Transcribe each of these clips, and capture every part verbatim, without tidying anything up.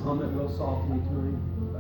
hum it real softly to him.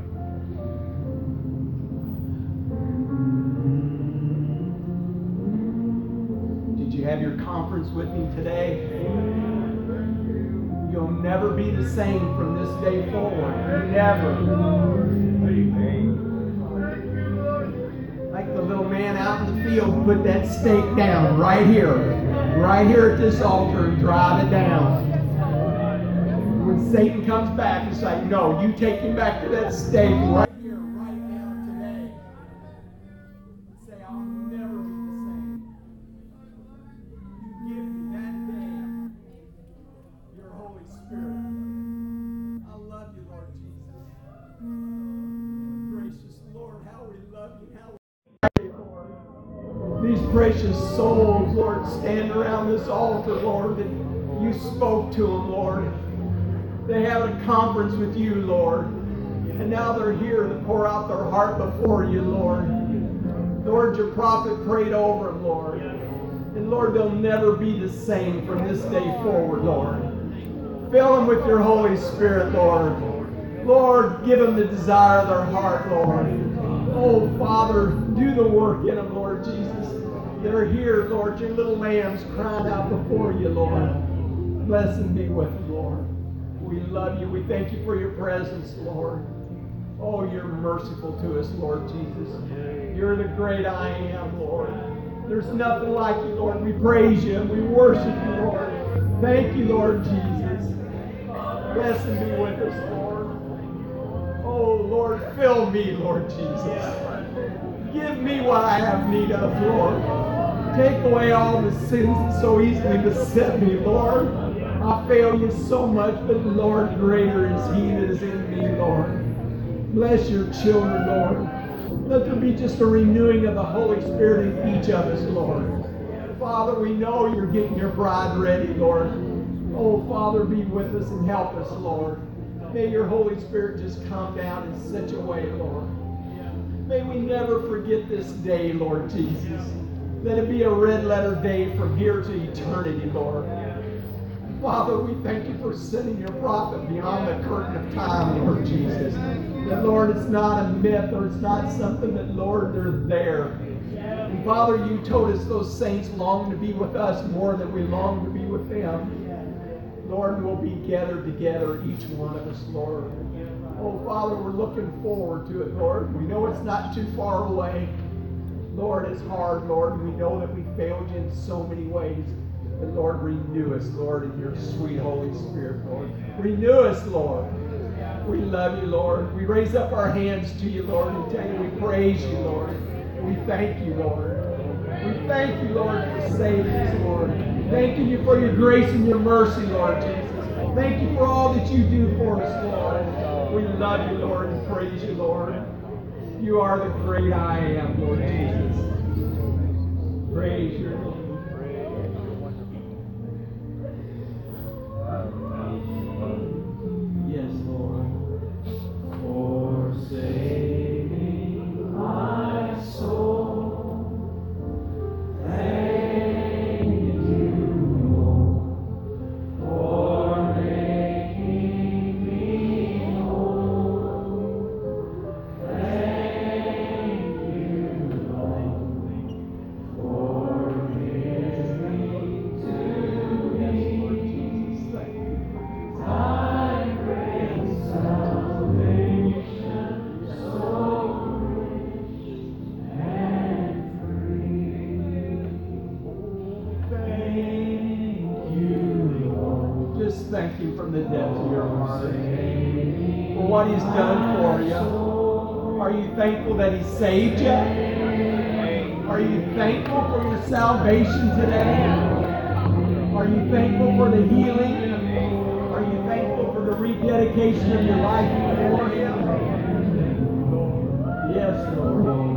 Did you have your conference with him today? You'll never be the same from this day forward. Never. Like the little man out in the field, put that stake down right here. Right here at this altar and drive it down. When Satan comes back, it's like, no, you take him back to that stake right here, right now, today. And say, I'll never be the same. You give me that day your Holy Spirit. I love you, Lord Jesus. Gracious Lord, how we love you, how we pray, Lord. These precious souls, Lord, stand around this altar, Lord, and you spoke to them, Lord. They had a conference with you, Lord. And now they're here to pour out their heart before you, Lord. Lord, your prophet prayed over them, Lord. And Lord, they'll never be the same from this day forward, Lord. Fill them with your Holy Spirit, Lord. Lord, give them the desire of their heart, Lord. Oh, Father, do the work in them, Lord Jesus. They're here, Lord, your little lambs crying out before you, Lord. Bless and be with them, Lord. We love you. We thank you for your presence, Lord. Oh, you're merciful to us, Lord Jesus. You're the great I am, Lord. There's nothing like you, Lord. We praise you and we worship you, Lord. Thank you, Lord Jesus. Bless and be with us, Lord. Oh, Lord, fill me, Lord Jesus. Give me what I have need of, Lord. Take away all the sins that so easily beset me, Lord. I fail you so much, but Lord, greater is he that is in me, Lord. Bless your children, Lord. Let there be just a renewing of the Holy Spirit in each of us, Lord. Father, we know you're getting your bride ready, Lord. Oh, Father, be with us and help us, Lord. May your Holy Spirit just come down in such a way, Lord. May we never forget this day, Lord Jesus. Let it be a red letter day from here to eternity, Lord. Father, we thank you for sending your prophet beyond the curtain of time, Lord Jesus. That, Lord, it's not a myth or it's not something that, Lord, they're there. And Father, you told us those saints long to be with us more than we long to be with them. Lord, we'll be gathered together, each one of us, Lord. Oh, Father, we're looking forward to it, Lord. We know it's not too far away. Lord, it's hard, Lord. We know that we failed you in so many ways. But Lord, renew us, Lord, in your sweet Holy Spirit, Lord. Renew us, Lord. We love you, Lord. We raise up our hands to you, Lord, and tell you we praise you, Lord. We thank you, Lord. We thank you, Lord, for saving us, Lord. Thanking you for your grace and your mercy, Lord Jesus. Thank you for all that you do for us, Lord. We love you, Lord, and praise you, Lord. You are the great I am, Lord Jesus. Praise your name. Yes, Lord. For saving my soul, thank you, Lord, for making me whole. Thank you, Lord, for giving to me thy great salvation, so rich and free. Thank you, Lord. Just thank you from the depths of your heart for what he's done for you. Are you thankful that he saved you? Are you thankful for your salvation today? Are you thankful for the healing? Are you thankful for the rededication of your life before him? Yes, Lord.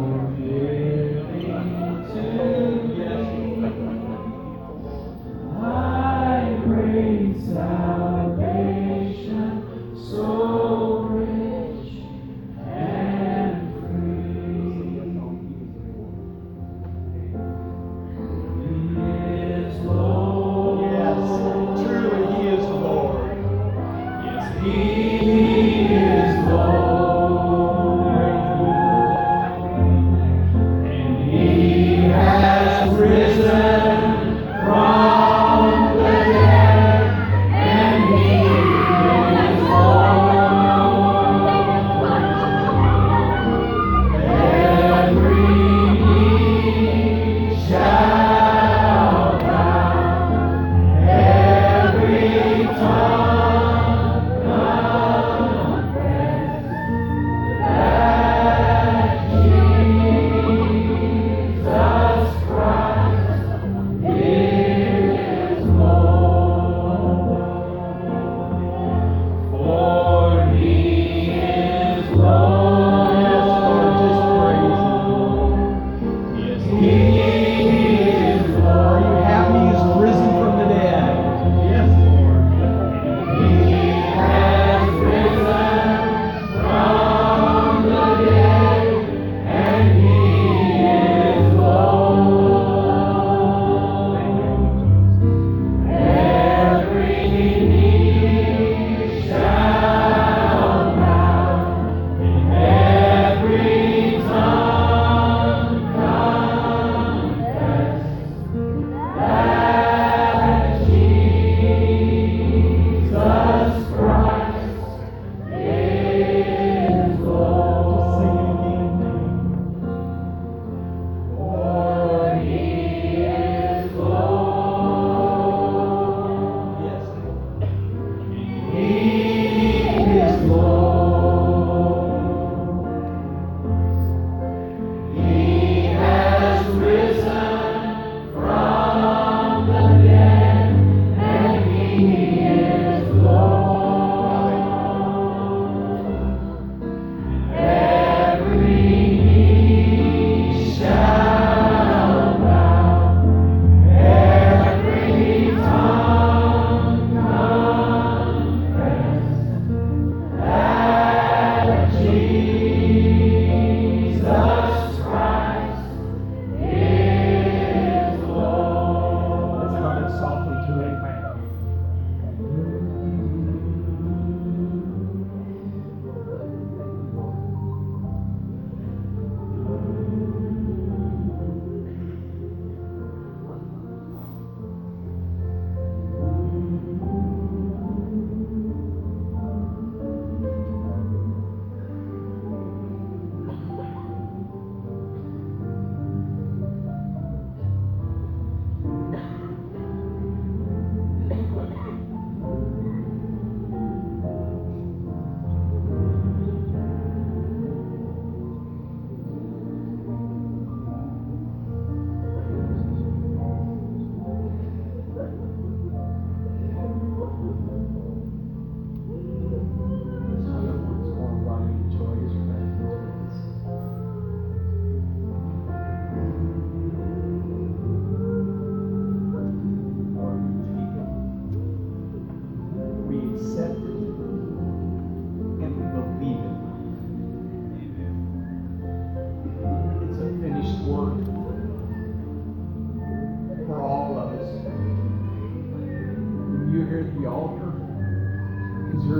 Thy great salvation, so rich and free. He is Lord. Yes, truly he is Lord. Yes, he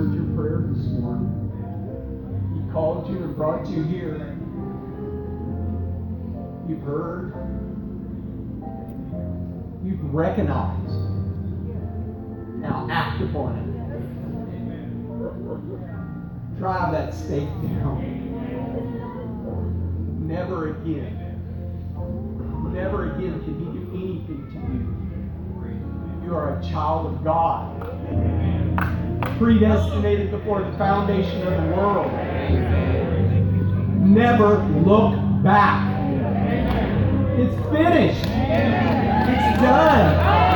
answered your prayer this morning. He called you and brought you here. You've heard. You've recognized. Now act upon it. Drive that stake down. Never again. Never again can he do anything to you. You are a child of God. Predestinated before the foundation of the world. Never look back. It's finished. It's done.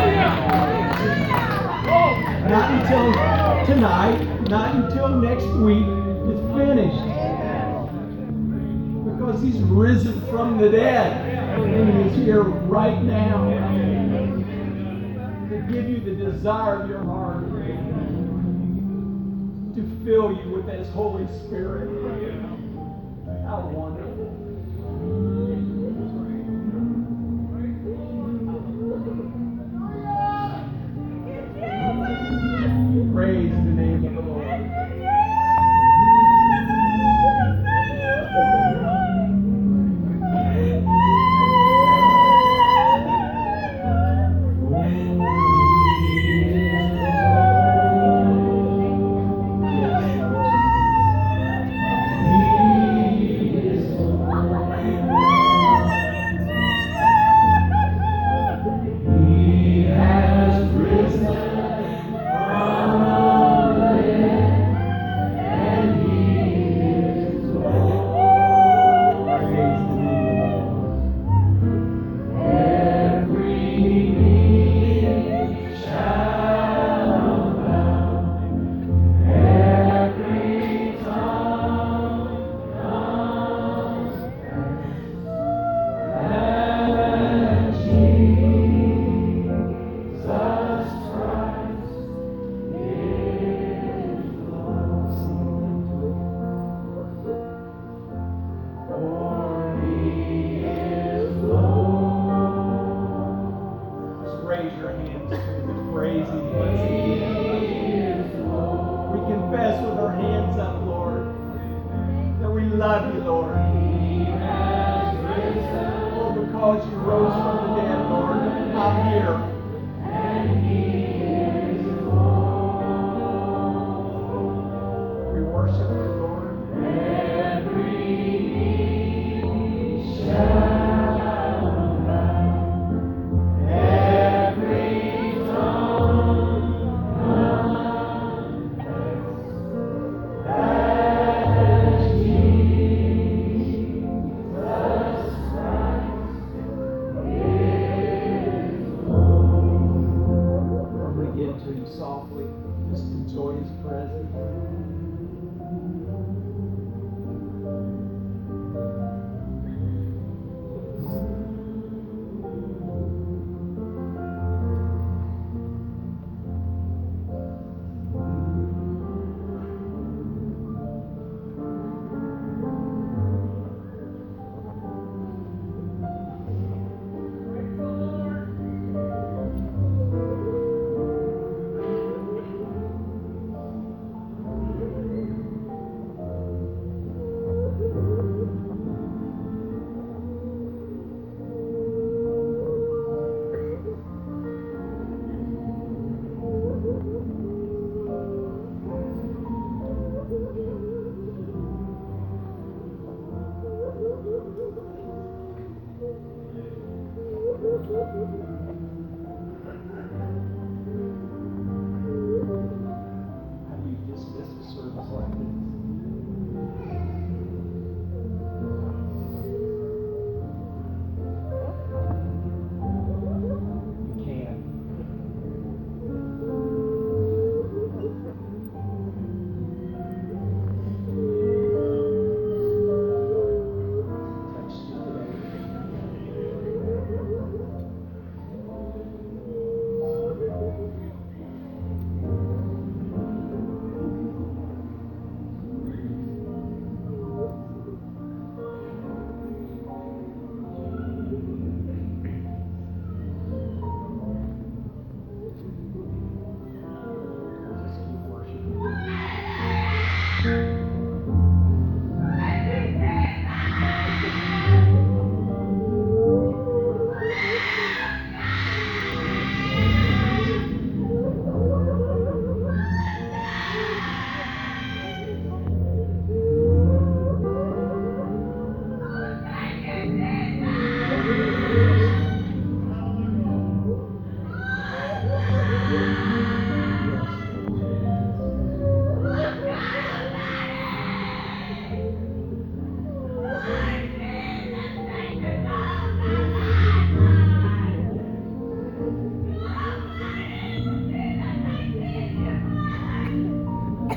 Not until tonight, not until next week. It's finished. Because he's risen from the dead. And he is here right now to give you the desire of your heart. To fill you with his Holy Spirit. How wonderful. Praise the name of the Lord.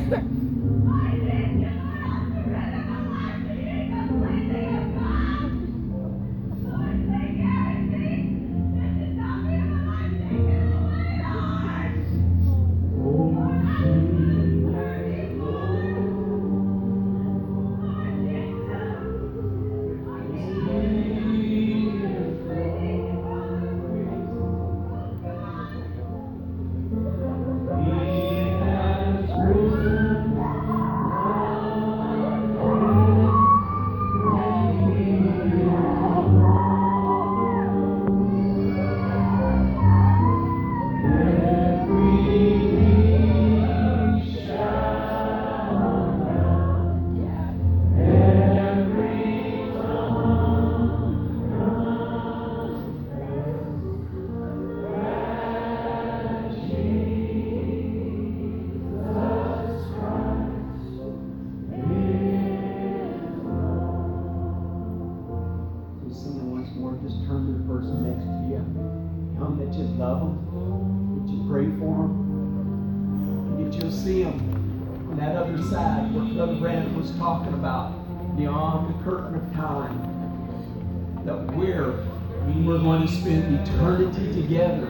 Talking about beyond the curtain of time, that we're we're going to spend eternity together.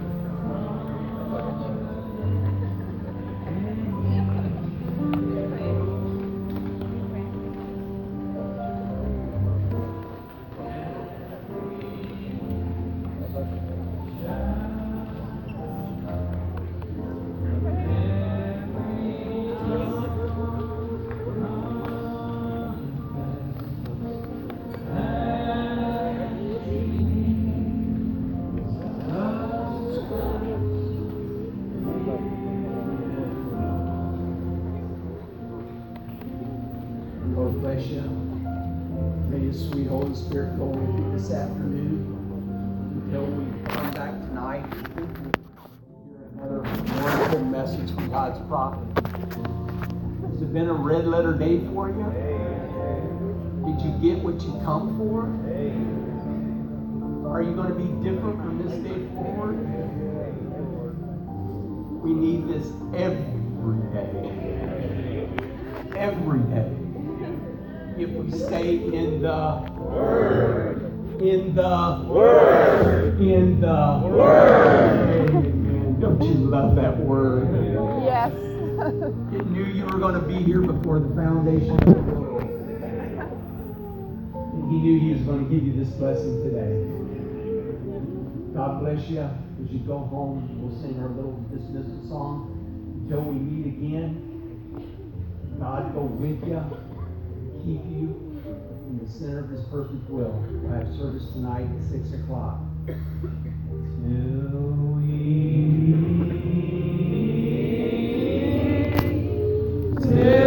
Been a red letter day for you? Did you get what you come for? Are you going to be different from this day forward? We need this every day. Every day. If we stay in the Word. In the Word. In the Word. Amen. Don't you love that word? Yes. You knew you were going to be here before the foundation of the world. And he knew he was going to give you this blessing today. God bless you. As you go home, we'll sing our little dismissal song. Until we meet again, God go with you, keep you in the center of his perfect will. I have service tonight at six o'clock. Till we Yeah.